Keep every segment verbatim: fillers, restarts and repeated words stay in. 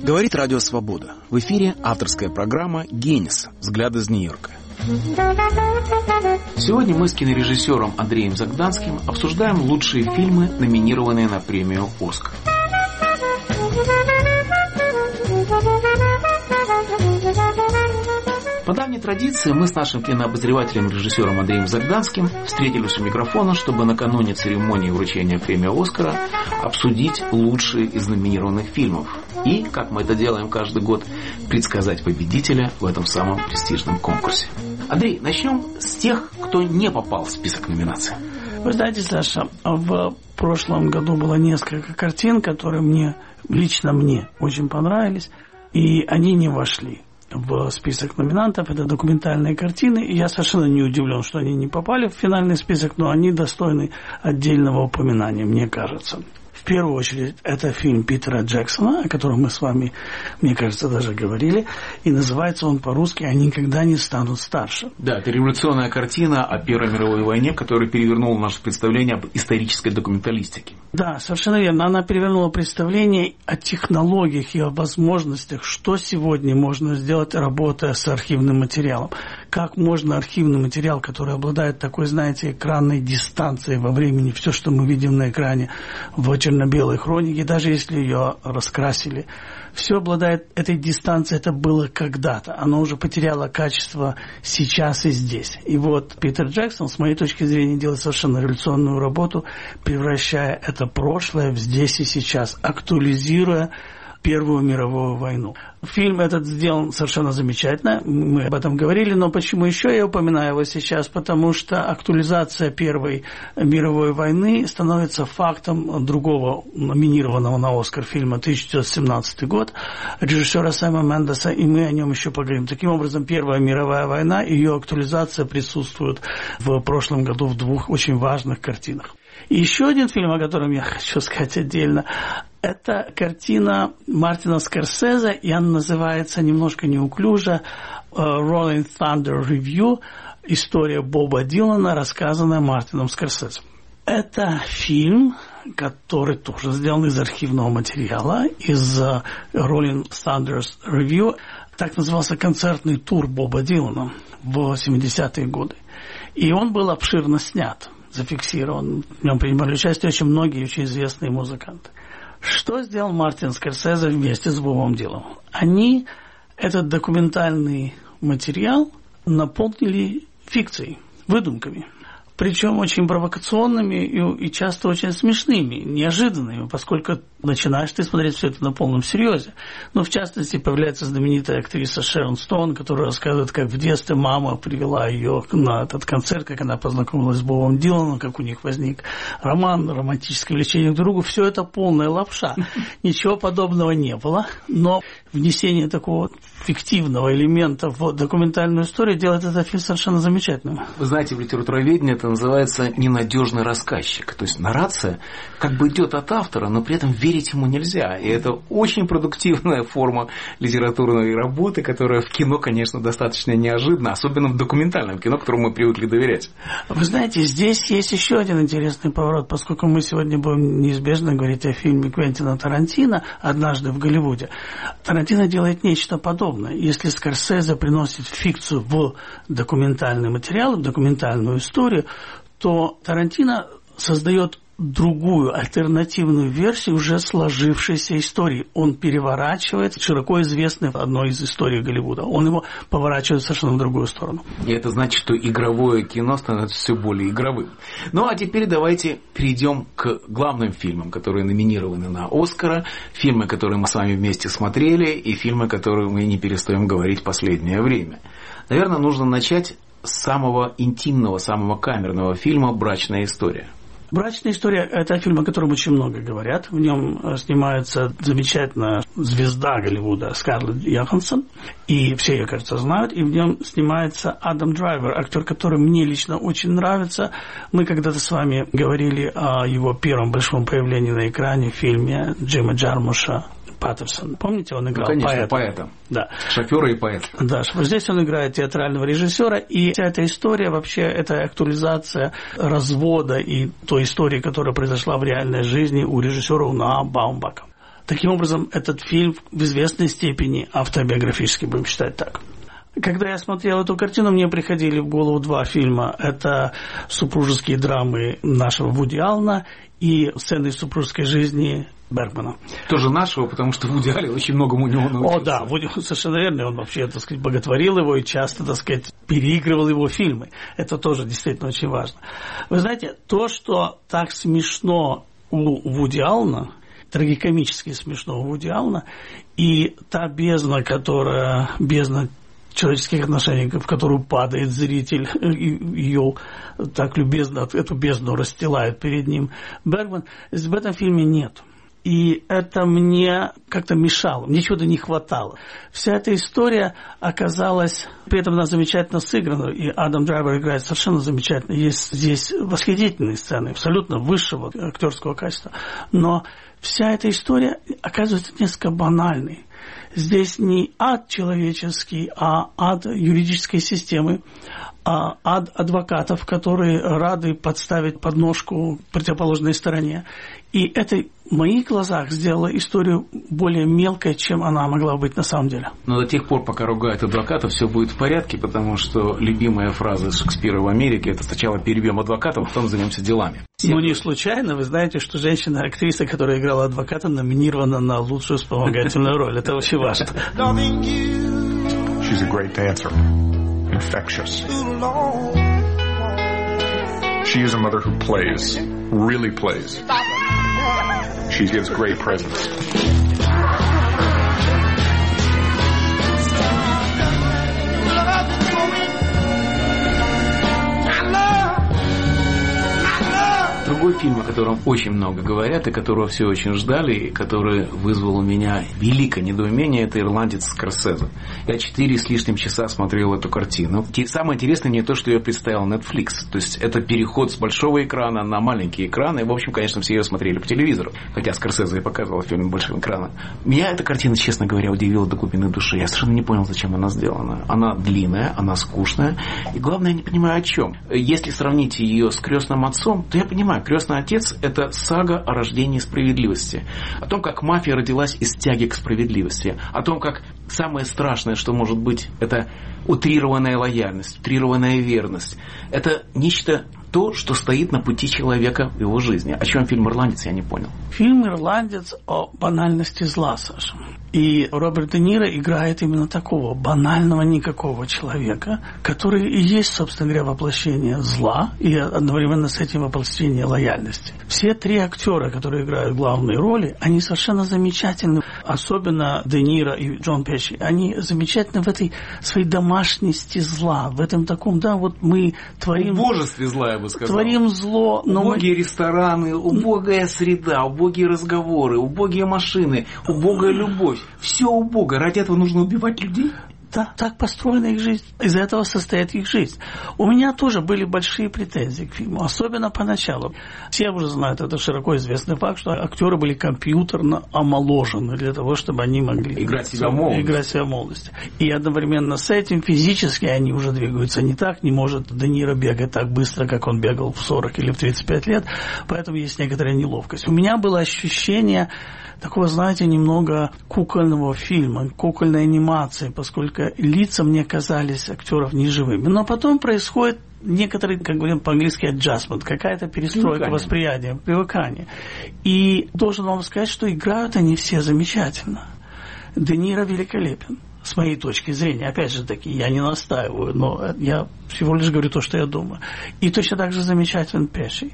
Говорит Радио Свобода. В эфире авторская программа «Генис. Взгляд из Нью-Йорка». Сегодня мы с кинорежиссером Андреем Загданским обсуждаем лучшие фильмы, номинированные на премию «Оскар». По давней традиции мы с нашим кинообозревателем и режиссером Андреем Загданским встретились у микрофона, чтобы накануне церемонии вручения премии «Оскара» обсудить лучшие из номинированных фильмов. И, как мы это делаем каждый год, предсказать победителя в этом самом престижном конкурсе. Андрей, начнем с тех, кто не попал в список номинаций. Вы знаете, Саша, в прошлом году было несколько картин, которые мне, лично мне, очень понравились, и они не вошли в список номинантов. Это документальные картины, и я совершенно не удивлен, что они не попали в финальный список, но они достойны отдельного упоминания, мне кажется. В первую очередь, это фильм Питера Джексона, о котором мы с вами, мне кажется, даже говорили, и называется он по-русски «Они никогда не станут старше». Да, это революционная картина о Первой мировой войне, которая перевернула наше представление об исторической документалистике. Да, совершенно верно. Она перевернула представление о технологиях и о возможностях, что сегодня можно сделать, работая с архивным материалом. Как можно архивный материал, который обладает такой, знаете, экранной дистанцией во времени, все, что мы видим на экране в черно-белой хронике, даже если ее раскрасили, все обладает этой дистанцией, это было когда-то. Оно уже потеряло качество сейчас и здесь. И вот Питер Джексон, с моей точки зрения, делает совершенно революционную работу, превращая это прошлое в здесь и сейчас, актуализируя Первую мировую войну. Фильм этот сделан совершенно замечательно, мы об этом говорили, но почему еще я упоминаю его сейчас? Потому что актуализация Первой мировой войны становится фактом другого номинированного на Оскар фильма тысяча девятьсот семнадцатый год режиссера Сэма Мендеса, и мы о нем еще поговорим. Таким образом, Первая мировая война и ее актуализация присутствуют в прошлом году в двух очень важных картинах. И еще один фильм, о котором я хочу сказать отдельно, это картина Мартина Скорсезе, и она называется немножко неуклюже «Rolling Thunder Review. История Боба Дилана, рассказанная Мартином Скорсезе». Это фильм, который тоже сделан из архивного материала, из Rolling Thunder Review. Так назывался концертный тур Боба Дилана в семидесятые годы. И он был обширно снят, зафиксирован. В нем принимали участие очень многие очень известные музыканты. Что сделал Мартин Скорсезе вместе с Бобом Диланом? Они этот документальный материал наполнили фикцией, выдумками. Причем очень провокационными и, и часто очень смешными, неожиданными, поскольку начинаешь ты смотреть все это на полном серьезе. Но в частности появляется знаменитая актриса Шерон Стоун, которая рассказывает, как в детстве мама привела ее на этот концерт, как она познакомилась с Бобом Диланом, как у них возник роман, романтическое влечение друг к другу. Все это полная лапша. Ничего подобного не было, но внесение такого фиктивного элемента в документальную историю делает этот фильм совершенно замечательным. Вы знаете, в литературоведении это называется ненадежный рассказчик. То есть наррация как бы идет от автора, но при этом верить ему нельзя. И это очень продуктивная форма литературной работы, которая в кино, конечно, достаточно неожиданна, особенно в документальном кино, которому мы привыкли доверять. Вы знаете, здесь есть еще один интересный поворот, поскольку мы сегодня будем неизбежно говорить о фильме Квентина Тарантино «Однажды в Голливуде». Тарантино делает нечто подобное. Если Скорсезе приносит фикцию в документальный материал, в документальную историю, то Тарантино создает другую, альтернативную версию уже сложившейся истории. Он переворачивает широко известный одной из историй Голливуда. Он его поворачивает совершенно в другую сторону. И это значит, что игровое кино становится все более игровым. Ну, а теперь давайте перейдем к главным фильмам, которые номинированы на Оскара. Фильмы, которые мы с вами вместе смотрели, и фильмы, которые мы не перестаем говорить в последнее время. Наверное, нужно начать с самого интимного, самого камерного фильма «Брачная история». «Брачная история» – это фильм, о котором очень много говорят. В нем снимается замечательная звезда Голливуда Скарлетт Йоханссон, и все ее, кажется, знают. И в нем снимается Адам Драйвер, актер, который мне лично очень нравится. Мы когда-то с вами говорили о его первом большом появлении на экране в фильме Джима Джармуша Паттерсон. Помните, он играл ну, конечно, поэта? поэта. Да. Шофера и поэта. Да, здесь он играет театрального режиссера, и вся эта история вообще это актуализация развода и той истории, которая произошла в реальной жизни у режиссера Ноа Баумбака. Таким образом, этот фильм в известной степени автобиографический, будем считать так. Когда я смотрел эту картину, мне приходили в голову два фильма. Это супружеские драмы нашего Вуди Аллена и сцены из супружеской жизни Бергмана. Тоже нашего, потому что Вуди Аллен очень многому у него научился. О, да, Вуди, совершенно верно. Он вообще, так сказать, боготворил его и часто, так сказать, переигрывал его фильмы. Это тоже действительно очень важно. Вы знаете, то, что так смешно у Вуди Аллена, трагикомически смешно у Вуди Аллена, и та бездна, которая, бездна человеческих отношений, в которую падает зритель, ее так любезно, эту бездну расстилает перед ним Бергман, в этом фильме нет. И это мне как-то мешало, мне чего-то не хватало. Вся эта история оказалась, при этом она замечательно сыграна, и Адам Драйвер играет совершенно замечательно. Есть здесь восхитительные сцены, абсолютно высшего актерского качества. Но вся эта история оказывается несколько банальной. Здесь не ад человеческий, а ад юридической системы, а ад адвокатов, которые рады подставить подножку противоположной стороне. И это в моих глазах сделало историю более мелкой, чем она могла быть на самом деле. Но до тех пор, пока ругают адвокатов, все будет в порядке, потому что любимая фраза Шекспира в Америке – это сначала перебьем адвокатов, потом займемся делами. Ну, не случайно, вы знаете, что женщина-актриса, которая играла адвоката, номинирована на лучшую вспомогательную роль. Это очень важно. She's a great dancer. Infectious. She is a mother who plays, really plays. She gives great presents. Другой фильм, о котором очень много говорят, и которого все очень ждали, и который вызвал у меня великое недоумение, это «Ирландец» Скорсезе. Я четыре с лишним часа смотрел эту картину. Самое интересное мне то, что ее представил Netflix. То есть это переход с большого экрана на маленький экран, и, в общем, конечно, все ее смотрели по телевизору. Хотя Скорсезе и показывал фильм большим экраном. Меня эта картина, честно говоря, удивила до глубины души. Я совершенно не понял, зачем она сделана. Она длинная, она скучная, и главное, я не понимаю, о чем. Если сравнить ее с «Крестным отцом», то я понимаю, «Крестный отец» – это сага о рождении справедливости. О том, как мафия родилась из тяги к справедливости. О том, как самое страшное, что может быть, это утрированная лояльность, утрированная верность. Это нечто то, что стоит на пути человека в его жизни. О чем фильм «Ирландец», я не понял. Фильм «Ирландец» о банальности зла, Саша. И Роберт Де Ниро играет именно такого банального никакого человека, который и есть, собственно говоря, воплощение зла и одновременно с этим воплощение лояльности. Все три актера, которые играют главные роли, они совершенно замечательны. Особенно Де Ниро и Джон Печи. Они замечательны в этой своей домашности зла, в этом таком, да, вот мы творим... В божестве зла, я бы сказал. Творим зло, но убогие мы... рестораны, убогая среда, убогие разговоры, убогие машины, убогая любовь. Все убого. Ради этого нужно убивать людей? Да, так построена их жизнь. Из этого состоит их жизнь. У меня тоже были большие претензии к фильму, особенно поначалу. Все уже знают, это широко известный факт, что актеры были компьютерно омоложены для того, чтобы они могли играть себя в молодости. Играть себя в молодости. И одновременно с этим физически они уже двигаются не так. Не может Де Ниро бегать так быстро, как он бегал в сорок или в тридцать пять лет. Поэтому есть некоторая неловкость. У меня было ощущение такого, знаете, немного кукольного фильма, кукольной анимации, поскольку лица мне казались актеров неживыми. Но потом происходит некоторый, как говорим по-английски, adjustment, какая-то перестройка привыкание. Восприятия, привыкание. И должен вам сказать, что играют они все замечательно. Де Ниро великолепен. С моей точки зрения, опять же таки, я не настаиваю, но я всего лишь говорю то, что я думаю. И точно так же замечателен Пеши.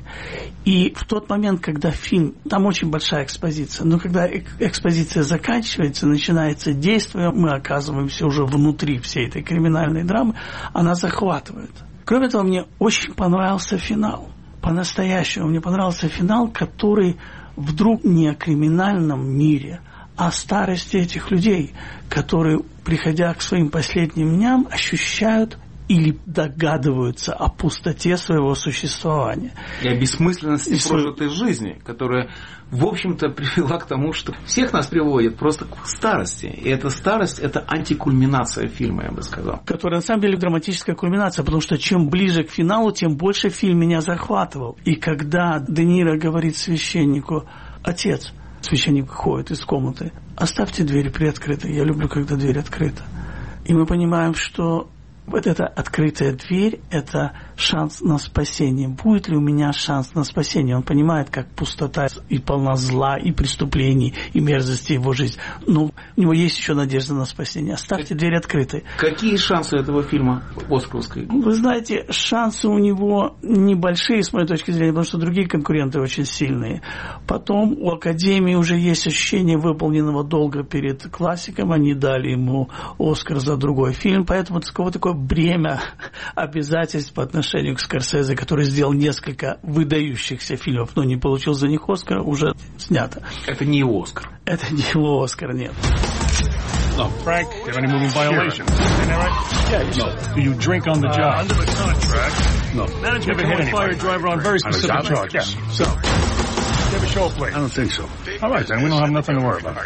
И в тот момент, когда фильм, там очень большая экспозиция, но когда экспозиция заканчивается, начинается действие, мы оказываемся уже внутри всей этой криминальной драмы, она захватывает. Кроме того, мне очень понравился финал. По-настоящему мне понравился финал, который вдруг не о криминальном мире, о старости этих людей, которые, приходя к своим последним дням, ощущают или догадываются о пустоте своего существования. И о бессмысленности и прожитой свой... жизни, которая, в общем-то, привела к тому, что всех нас приводит просто к старости. И эта старость – это антикульминация фильма, я бы сказал. Которая, на самом деле, драматическая кульминация, потому что чем ближе к финалу, тем больше фильм меня захватывал. И когда Де Ниро говорит священнику: «Отец, священник выходит из комнаты. Оставьте дверь приоткрытой. Я люблю, когда дверь открыта. И мы понимаем, что вот эта открытая дверь – это шанс на спасение. Будет ли у меня шанс на спасение? Он понимает, как пустота и полна зла, и преступлений, и мерзости его жизни. Но у него есть еще надежда на спасение. Оставьте дверь открытой. Какие шансы этого фильма оскаровской? Вы знаете, шансы у него небольшие, с моей точки зрения, потому что другие конкуренты очень сильные. Потом у Академии уже есть ощущение выполненного долга перед классиком. Они дали ему Оскар за другой фильм. Поэтому такое, такое бремя обязательств по отношению к Скорсезе, который сделал несколько выдающихся фильмов, но не получил за них Оскара, уже снято. Это не его Оскар. Это не его Оскар, нет. No, Frank, do you have any moving violations? Yeah, no. Do you drink on the job? Uh, under the contract. No. Management can only fire a driver on very specific charges. Yeah. So, do you have a show plate? I don't think so. All right, then. We don't have nothing to worry about.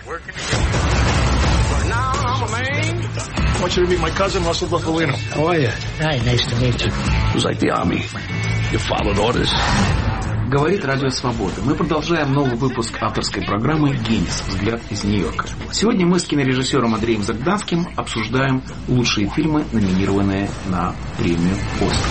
Now, I'm a man. I want you to meet my cousin, Russell Buffalino. How are you? Hi, nice to meet you. It was like the army. You followed orders. Говорит Радио Свобода. Мы продолжаем новый выпуск авторской программы «Генис. Взгляд из Нью-Йорка». Сегодня мы с кинорежиссером Андреем Загданским обсуждаем лучшие фильмы, номинированные на премию «Оскар».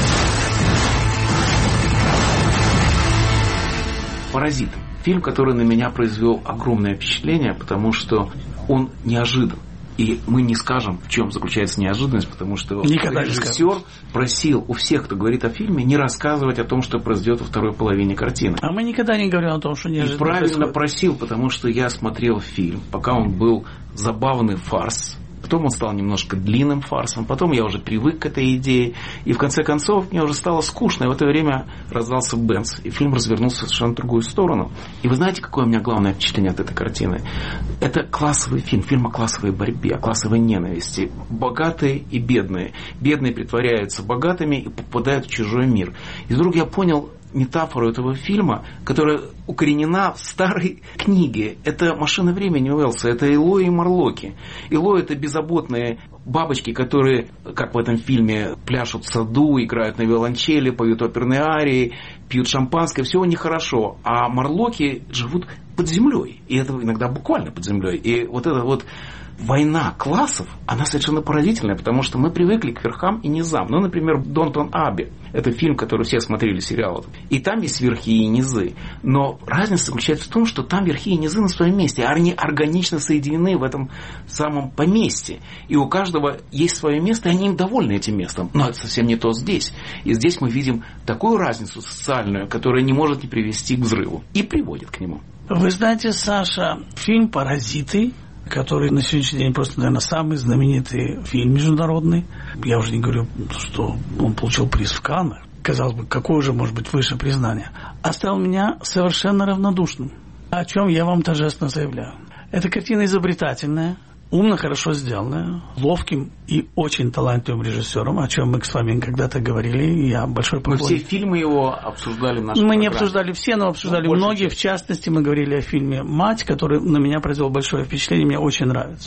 «Паразиты». Фильм, который на меня произвел огромное впечатление, потому что он неожидан. И мы не скажем, в чем заключается неожиданность, потому что Никогда режиссер просил у всех, кто говорит о фильме, не рассказывать о том, что произойдет во второй половине картины. А мы никогда не говорим о том, что неожиданно. И правильно происходит. просил, потому что я смотрел фильм, пока он был забавный фарс. Потом он стал немножко длинным фарсом, потом я уже привык к этой идее, и в конце концов мне уже стало скучно, и в это время раздался Бенц, и фильм развернулся в совершенно другую сторону. И вы знаете, какое у меня главное впечатление от этой картины? Это классовый фильм, фильм о классовой борьбе, о классовой ненависти. Богатые и бедные. Бедные притворяются богатыми и попадают в чужой мир. И вдруг я понял метафору этого фильма, которая укоренена в старой книге. Это «Машина времени» Уэллса, это Элой и Марлоки. Элой — это беззаботные бабочки, которые, как в этом фильме, пляшут в саду, играют на виолончели, поют оперные арии, пьют шампанское, все у них хорошо. А Марлоки живут под землей. И это иногда буквально под землей. И вот эта вот война классов, она совершенно поразительная, потому что мы привыкли к верхам и низам. Ну, например, «Донтон Абби». Это фильм, который все смотрели, сериал. И там есть верхи и низы. Но разница заключается в том, что там верхи и низы на своем месте. Они органично соединены в этом самом поместье. И у каждого есть свое место, и они им довольны этим местом. Но это совсем не то здесь. И здесь мы видим такую разницу социальную, которая не может не привести к взрыву. И приводит к нему. Вы знаете, Саша, фильм «Паразиты», который на сегодняшний день просто, наверное, самый знаменитый фильм международный. Я уже не говорю, что он получил приз в Каннах. Казалось бы, какое же может быть выше признание. Оставил меня совершенно равнодушным. О чем я вам торжественно заявляю. Эта картина изобретательная, умно, хорошо сделанная, ловким и очень талантливым режиссером, о чем мы с вами когда-то говорили, и я большой поклонник. Мы все фильмы его обсуждали в нашей Мы программе. не обсуждали все, но обсуждали ну, многие. часть. В частности, мы говорили о фильме «Мать», который на меня произвел большое впечатление, мне очень нравится.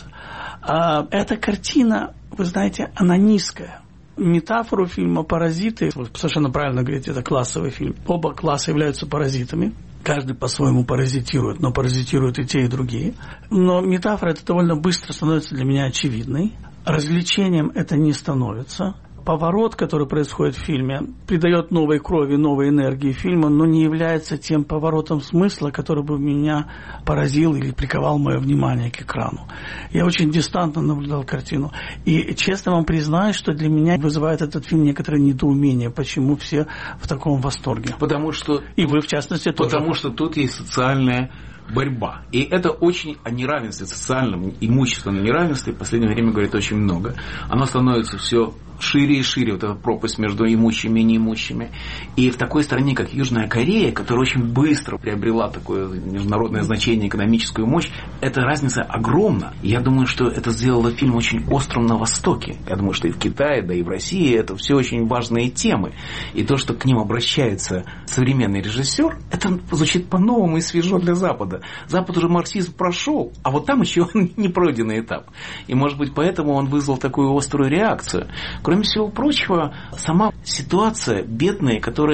А, эта картина, вы знаете, она низкая. Метафору фильма «Паразиты», вы совершенно правильно говорите, это классовый фильм. Оба класса являются паразитами. Каждый по-своему паразитирует, но паразитируют и те, и другие. Но метафора это довольно быстро становится для меня очевидной. Развлечением это не становится. Поворот, который происходит в фильме, придает новой крови, новой энергии фильму, но не является тем поворотом смысла, который бы меня поразил или приковал мое внимание к экрану. Я очень дистантно наблюдал картину. И честно вам признаюсь, что для меня вызывает этот фильм некоторое недоумение, почему все в таком восторге. Потому что... И вы, в частности, тоже. Потому что тут есть социальная борьба. И это очень о неравенстве, социальном, имущественном неравенстве в последнее время говорит очень много. Оно становится все шире и шире, вот эта пропасть между имущими и неимущими. И в такой стране, как Южная Корея, которая очень быстро приобрела такое международное значение, экономическую мощь, эта разница огромна. И я думаю, что это сделало фильм очень острым на Востоке. Я думаю, что и в Китае, да и в России это все очень важные темы. И то, что к ним обращается современный режиссер, это звучит по-новому и свежо для Запада. Запад уже марксизм прошел, а вот там еще не пройденный этап. И, может быть, поэтому он вызвал такую острую реакцию. Кроме всего прочего, сама ситуация, бедные, которые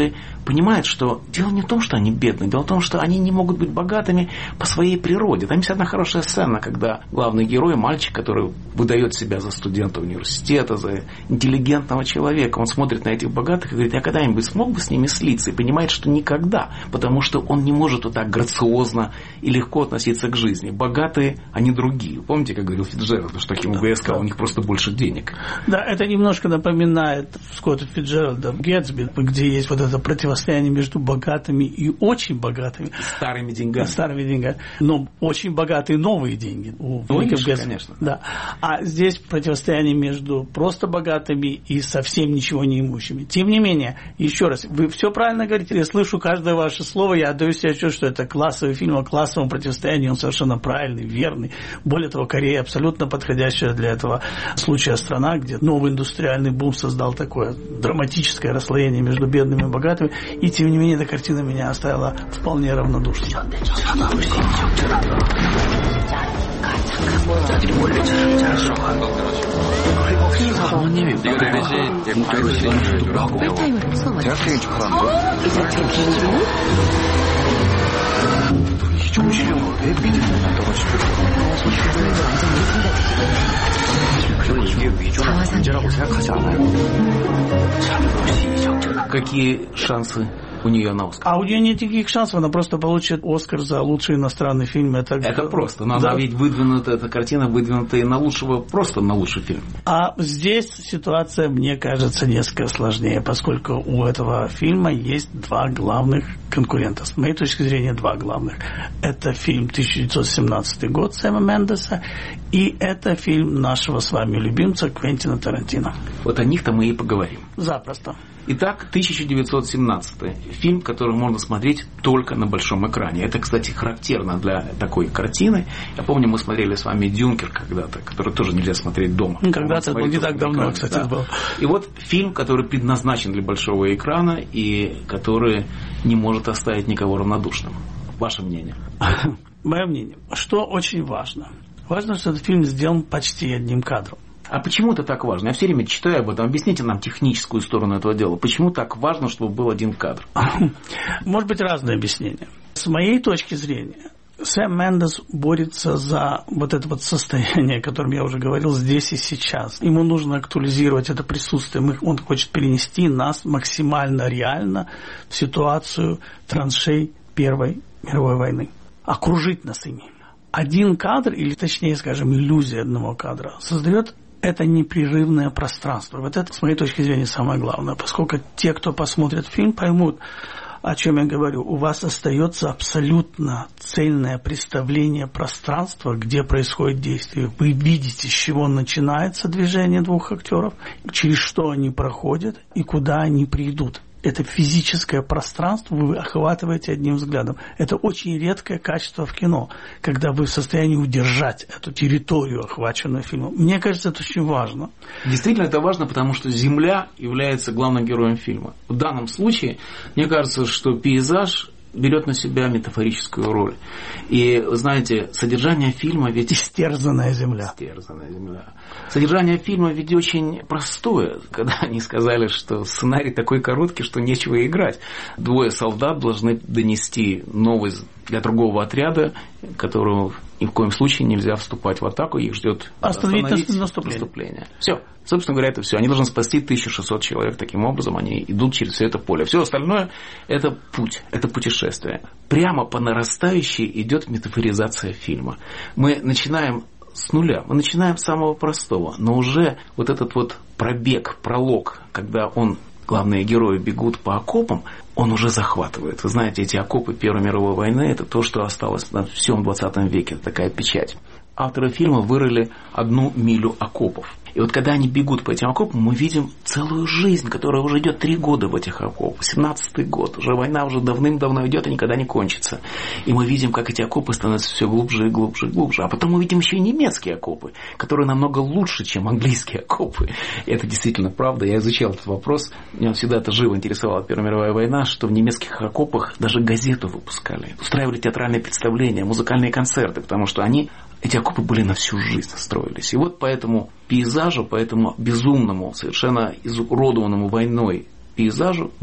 понимает, что дело не в том, что они бедные, дело в том, что они не могут быть богатыми по своей природе. Там есть одна хорошая сцена, когда главный герой, мальчик, который выдает себя за студента университета, за интеллигентного человека, он смотрит на этих богатых и говорит: я когда-нибудь смог бы с ними слиться? И понимает, что никогда, потому что он не может вот так грациозно и легко относиться к жизни. Богатые, они другие. Помните, как говорил Фицджеральд, что Хемингуэй сказал, у них просто больше денег. Да, это немножко напоминает Скотта Фицджеральда в «Гэтсби», где есть вот это противостояние между богатыми и очень богатыми. Старыми деньгами. Старыми деньгами. Но очень богатые новые деньги. У ну, Гэтсби, конечно. Да. А здесь противостояние между просто богатыми и совсем ничего не имущими. Тем не менее, еще раз, вы все правильно говорите, я слышу каждое ваше слово, я отдаю себе отчет, что это классовый фильм о классовом противостоянии, он совершенно правильный, верный. Более того, Корея абсолютно подходящая для этого случая страна, где новый индустриальный бум создал такое драматическое расслоение между бедными и богатыми, и тем не менее эта картина меня оставила вполне равнодушной. 사모님이 이거 대신 뭐라고? 대학생이 축하한다. 이 정신력을 왜 믿을 수 없다고 저는 이게 위조나 범죄라고 생각하지 않아요. Какие шансы у нее на Оскар? А у нее нет никаких шансов, она просто получит Оскар за лучший иностранный фильм. Это, это просто, но да. Она ведь выдвинута, эта картина выдвинута и на лучшего, просто на лучший фильм. А здесь ситуация, мне кажется, несколько сложнее, поскольку у этого фильма есть два главных конкурента. С моей точки зрения, два главных. Это фильм тысяча девятьсот семнадцатый год Сэма Мендеса, и это фильм нашего с вами любимца Квентина Тарантино. Вот о них-то мы и поговорим. Запросто. Итак, тысяча девятьсот семнадцатый. Фильм, который можно смотреть только на большом экране. Это, кстати, характерно для такой картины. Я помню, мы смотрели с вами «Дюнкер» когда-то, который тоже нельзя смотреть дома. Когда-то, это был не так давно, экране, кстати, да. был. И вот фильм, который предназначен для большого экрана и который не может оставить никого равнодушным. Ваше мнение? Мое мнение. Что очень важно? Важно, что этот фильм сделан почти одним кадром. А почему это так важно? Я все время читаю об этом. Объясните нам техническую сторону этого дела. Почему так важно, чтобы был один кадр? Может быть, разные объяснения. С моей точки зрения, Сэм Мендес борется за вот это вот состояние, о котором я уже говорил, здесь и сейчас. Ему нужно актуализировать это присутствие. Он хочет перенести нас максимально реально в ситуацию траншей Первой мировой войны. Окружить нас ими. Один кадр, или точнее, скажем, иллюзия одного кадра, создает это непрерывное пространство. Вот это, с моей точки зрения, самое главное. Поскольку те, кто посмотрит фильм, поймут, о чем я говорю. У вас остается абсолютно цельное представление пространства, где происходит действие. Вы видите, с чего начинается движение двух актеров, через что они проходят и куда они придут. Это физическое пространство вы охватываете одним взглядом. Это очень редкое качество в кино, когда вы в состоянии удержать эту территорию, охваченную фильмом. Мне кажется, это очень важно. Действительно, это важно, потому что Земля является главным героем фильма. В данном случае, мне кажется, что пейзаж берет на себя метафорическую роль. И, знаете, содержание фильма ведь... Истерзанная земля. Истерзанная земля. Содержание фильма ведь очень простое. Когда они сказали, что сценарий такой короткий, что нечего играть. Двое солдат должны донести новость для другого отряда, которого ни в коем случае нельзя вступать в атаку, их ждет остановить наступление. наступление. Все. Собственно говоря, это все. Они должны спасти тысячу шестьсот человек. Таким образом, они идут через все это поле. Все остальное – это путь, это путешествие. Прямо по нарастающей идет метафоризация фильма. Мы начинаем с нуля, мы начинаем с самого простого, но уже вот этот вот пробег, пролог, когда он, главные герои бегут по окопам, он уже захватывает. Вы знаете, эти окопы Первой мировой войны – это то, что осталось на всем двадцатом веке. Это такая печать. Авторы фильма вырыли одну милю окопов. И вот когда они бегут по этим окопам, мы видим целую жизнь, которая уже идет три года в этих окопах. семнадцатый год. Уже война уже давным-давно идет и никогда не кончится. И мы видим, как эти окопы становятся все глубже и глубже и глубже. А потом мы видим еще и немецкие окопы, которые намного лучше, чем английские окопы. И это действительно правда. Я изучал этот вопрос. Меня всегда это живо интересовала Первая мировая война, что в немецких окопах даже газету выпускали. Устраивали театральные представления, музыкальные концерты, потому что они... Эти окопы были на всю жизнь строились. И вот по этому пейзажу, по этому безумному, совершенно изуродованному войной пейзажу бежит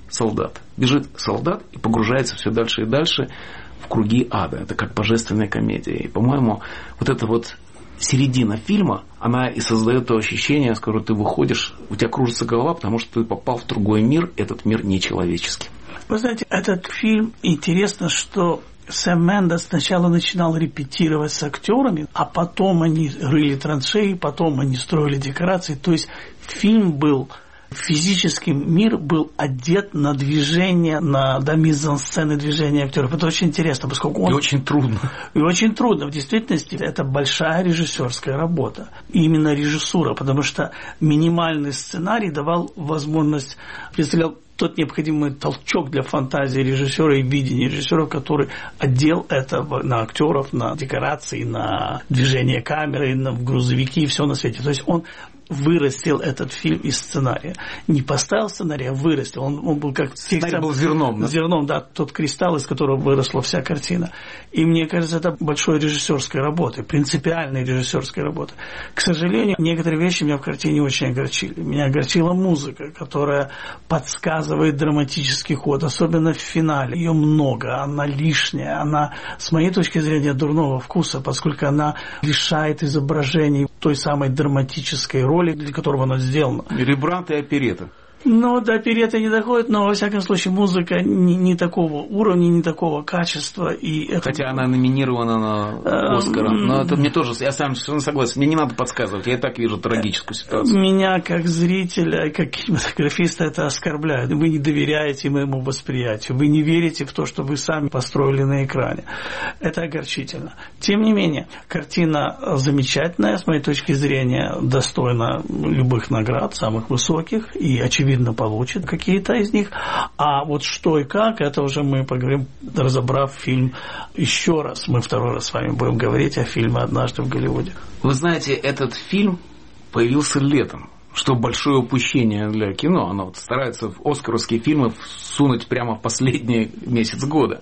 солдат. Бежит солдат и погружается все дальше и дальше в круги ада. Это как божественная комедия. И, по-моему, вот эта вот середина фильма, она и создает то ощущение, с которого ты выходишь, у тебя кружится голова, потому что ты попал в другой мир, этот мир нечеловеческий. Вы знаете, этот фильм, интересно, что Сэм Мендес сначала начинал репетировать с актерами, а потом они рыли траншеи, потом они строили декорации. То есть фильм был, физический мир был одет на движение, на да, мизансцены движения актеров. Это очень интересно, поскольку он... И очень трудно. И очень трудно. В действительности это большая режиссерская работа. И именно режиссура, потому что минимальный сценарий давал возможность, представлял тот необходимый толчок для фантазии режиссера и видения режиссера, который одел это на актеров, на декорации, на движение камеры, на грузовики и все на свете. То есть он вырастил этот фильм из сценария. Не поставил сценарий, а вырастил. Он, он был как... Сценарий был зерном. Да? Зерном, да. Тот кристалл, из которого выросла вся картина. И мне кажется, это большой режиссерской работы, принципиальной режиссерской работы. К сожалению, некоторые вещи меня в картине очень огорчили. Меня огорчила музыка, которая подсказывает драматический ход, особенно в финале. Ее много, она лишняя, она, с моей точки зрения, дурного вкуса, поскольку она лишает изображений той самой драматической роли, для которого она сделана. Рембрандт и оперета. Ну, до опереты не доходит, но, во всяком случае, музыка не, не такого уровня, не такого качества. И это... Хотя она номинирована на Оскара. Но это мне тоже, я сам согласен, мне не надо подсказывать, я и так вижу трагическую ситуацию. Меня, как зрителя, как кинематографиста, это оскорбляет. Вы не доверяете моему восприятию, вы не верите в то, что вы сами построили на экране. Это огорчительно. Тем не менее, картина замечательная, с моей точки зрения, достойна любых наград, самых высоких, и, очевидно, получит какие-то из них. А вот что и как, это уже мы поговорим, разобрав фильм еще раз. Мы второй раз с вами будем говорить о фильме «Однажды в Голливуде». Вы знаете, этот фильм появился летом, что большое упущение для кино. Оно вот старается в оскаровские фильмы сунуть прямо в последний месяц года.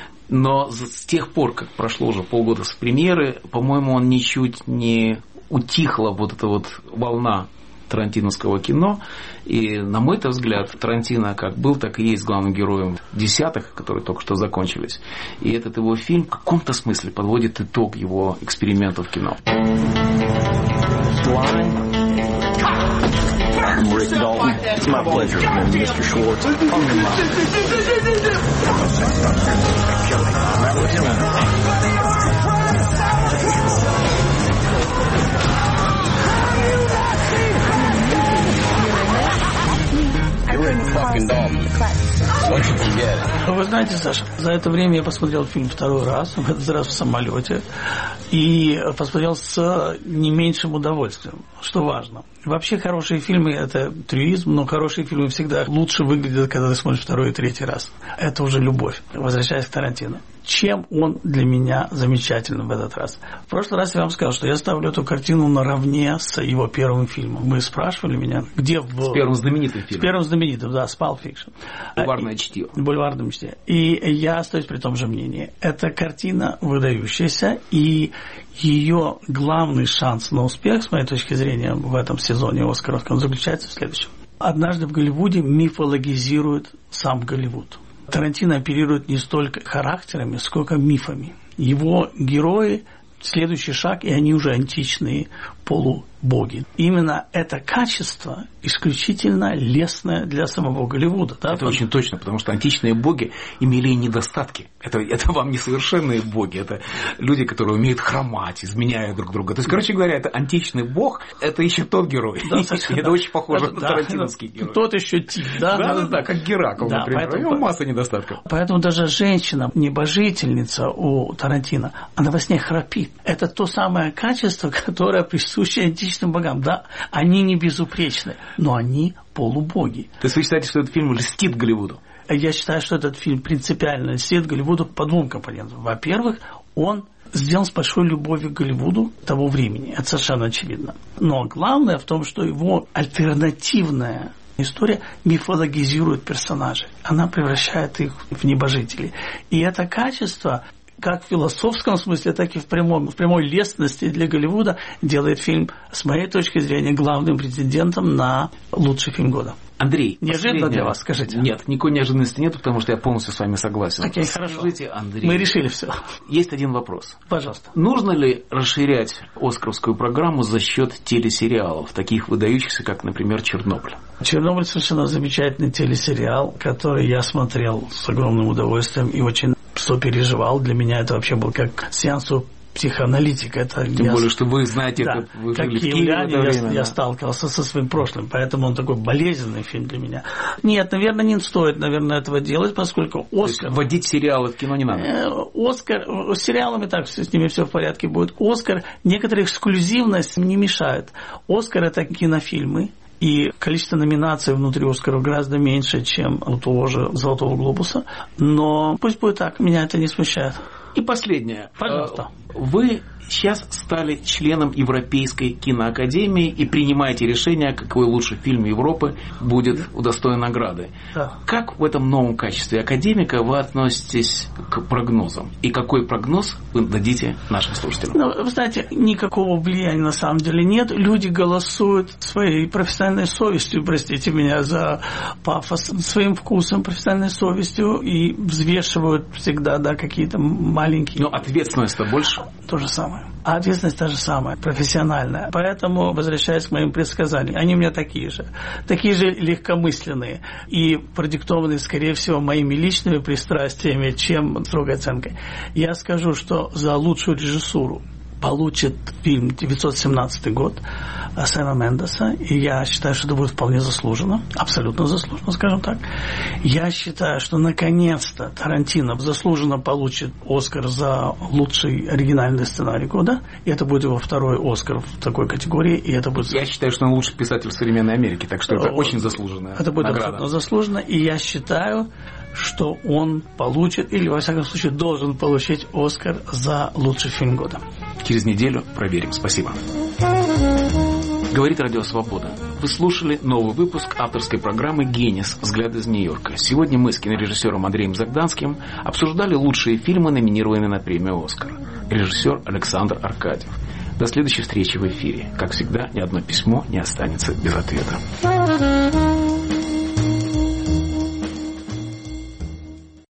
Но с тех пор, как прошло уже полгода с премьеры, по-моему, он ничуть не утихла вот эта вот волна тарантиновского кино. И, на мой взгляд, Тарантино как был, так и есть главным героем «Десятых», которые только что закончились. И этот его фильм в каком-то смысле подводит итог его экспериментов в кино. I'm Rick Dalton. It's my pleasure, мистер Шварц. Вы знаете, Саша, за это время я посмотрел фильм второй раз, в этот раз в самолете, и посмотрел с не меньшим удовольствием, что важно. Вообще хорошие фильмы – это трюизм, но хорошие фильмы всегда лучше выглядят, когда ты смотришь второй и третий раз. Это уже любовь. Возвращаясь к Тарантино. Чем он для меня замечателен в этот раз? В прошлый раз я вам сказал, что я ставлю эту картину наравне с его первым фильмом. Вы спрашивали меня, где в... С первым знаменитым фильмом. С первым знаменитым, да, с Pulp Fiction. Бульварное чтиво. Бульварное чтиво. И я остаюсь при том же мнении. Эта картина выдающаяся, и ее главный шанс на успех, с моей точки зрения, в этом сезоне оскаровском заключается в следующем. «Однажды в Голливуде» мифологизирует сам Голливуд. Тарантино оперирует не столько характерами, сколько мифами. Его герои – следующий шаг, и они уже античные полубоги. Именно это качество исключительно лестное для самого Голливуда. Да? Это очень точно, потому что античные боги имели недостатки. Это, это вам не совершенные боги, это люди, которые умеют хромать, изменяя друг друга. То есть, короче говоря, это античный бог, это еще тот герой. Да, это да. Очень похоже это, на да, тарантиновский герой. Тот еще тип, да? Да, да, да, как Геракл, да, например. Поэтому, у него масса недостатков. Поэтому даже женщина-небожительница у Тарантино, она во сне храпит. Это то самое качество, которое присуще античным богам. Да, они не безупречны, но они полубоги. То есть вы считаете, что этот фильм льстит Голливуду? Я считаю, что этот фильм принципиально льстит Голливуду по двум компонентам. Во-первых, он сделан с большой любовью к Голливуду того времени. Это совершенно очевидно. Но главное в том, что его альтернативная история мифологизирует персонажей. Она превращает их в небожителей. И это качество как в философском смысле, так и в прямом, в прямой лестности для Голливуда делает фильм, с моей точки зрения, главным претендентом на лучший фильм года. Андрей, неожиданно для вас, скажите. Нет, никакой неожиданности нет, потому что я полностью с вами согласен. Окей, хорошо. Скажите, Андрей, мы решили все. Есть один вопрос. Пожалуйста. Нужно ли расширять оскаровскую программу за счет телесериалов, таких выдающихся, как, например, «Чернобыль»? «Чернобыль» совершенно замечательный телесериал, который я смотрел с огромным удовольствием и очень сопереживал. Для меня это вообще был как сеанс психоаналитика. Это Тем я... более, что вы знаете, да, как вы как жили в Киеве в это я, время. я Да. сталкивался со своим прошлым, поэтому он такой болезненный фильм для меня. Нет, наверное, не стоит, наверное, этого делать, поскольку «Оскар». Вводить сериалы в кино не надо. «Оскар», с сериалами так, с ними все в порядке будет. «Оскар», некоторая эксклюзивность не мешает. «Оскар» — это кинофильмы. И количество номинаций внутри «Оскаров» гораздо меньше, чем у того же «Золотого глобуса». Но пусть будет так, меня это не смущает. И последнее. Пожалуйста. Вы сейчас стали членом Европейской киноакадемии и принимаете решение, какой лучший фильм Европы будет удостоен награды. Да. Как в этом новом качестве академика вы относитесь к прогнозам? И какой прогноз вы дадите нашим слушателям? Ну, вы знаете, никакого влияния на самом деле нет. Люди голосуют своей профессиональной совестью, простите меня за пафос, своим вкусом, профессиональной совестью и взвешивают всегда, да, какие-то маленькие... Но ответственность-то больше? То же самое. А ответственность та же самая, профессиональная. Поэтому, возвращаясь к моим предсказаниям, они у меня такие же. Такие же легкомысленные и продиктованные, скорее всего, моими личными пристрастиями, чем строгой оценкой. Я скажу, что за лучшую режиссуру получит фильм девятьсот семнадцатый год Сэма Мендеса, и я считаю, что это будет вполне заслуженно, абсолютно заслуженно, скажем так. Я считаю, что наконец-то Тарантино заслуженно получит Оскар за лучший оригинальный сценарий года, и это будет его второй Оскар в такой категории, и это будет... Я считаю, что он лучший писатель в современной Америке, так что это очень заслуженная Это будет награда. абсолютно заслуженно, и я считаю, что он получит, или во всяком случае должен получить Оскар за лучший фильм года. Через неделю проверим. Спасибо. Говорит Радио Свобода. Вы слушали новый выпуск авторской программы «Генис. Взгляд из Нью-Йорка». Сегодня мы с кинорежиссером Андреем Загданским обсуждали лучшие фильмы, номинированные на премию «Оскар». Режиссер Александр Аркадьев. До следующей встречи в эфире. Как всегда, ни одно письмо не останется без ответа.